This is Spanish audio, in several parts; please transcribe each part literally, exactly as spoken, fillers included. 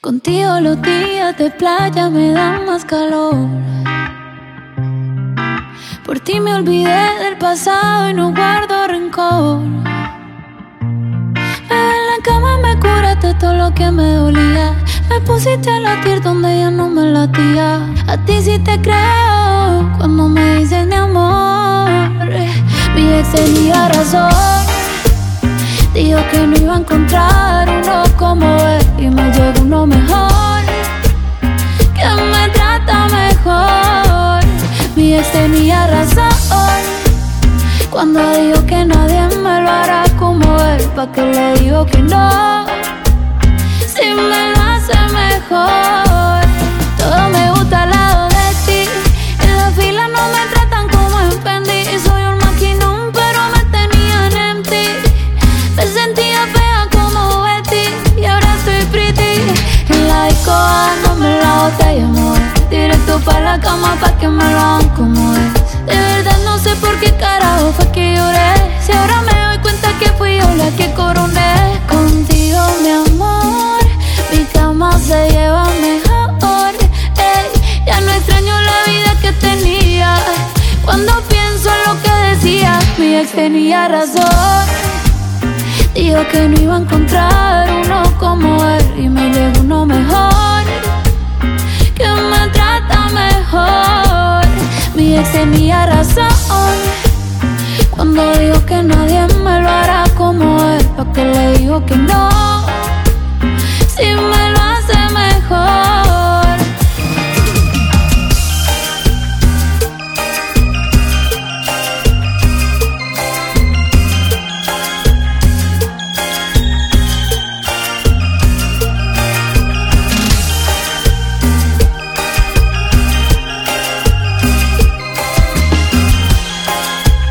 Contigo los días de playa me dan más calor. Por ti me olvidé del pasado y no guardo rencor. Bebé, en la cama me curaste todo lo que me dolía. Me pusiste a latir donde ya no me latía. A ti sí te creo cuando me dices mi amor. Mi ex tenía razón. Dijo que no iba a encontrar uno como él, y me llegó uno mejor, que me trata mejor. Mi ex tenía razón cuando dijo que nadie me lo hará como él. ¿Pa' qué le digo que no? Si me lo hace mejor. Todo me gusta al lado de ti. En la fila no me tratan como en Fendi. Soy un maquinón pero me tenían en ti. Me sentía fea como Betty y ahora estoy pretty. En la disco dándome la botella, amor. Directo pa' la cama pa' que me lo hagan como es. De verdad no sé por qué carajo fue que lloré. Si ahora me doy cuenta que fui yo la que coroné. Contigo, mi amor, mi cama se lleva mejor. Ey, ya no extraño la vida que tenía. Cuando pienso en lo que decía, mi ex tenía razón. Dijo que no iba a encontrar uno como él, y me llegó uno mejor, que me trata mejor. Mi ex tenía razón cuando dijo que nadie me lo hará como él. ¿Pa' qué le digo que no? Si me lo hace mejor.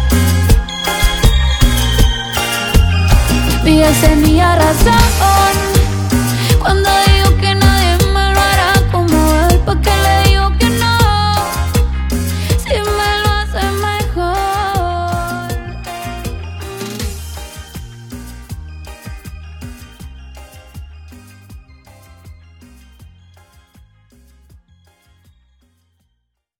Mi ex tenía razón.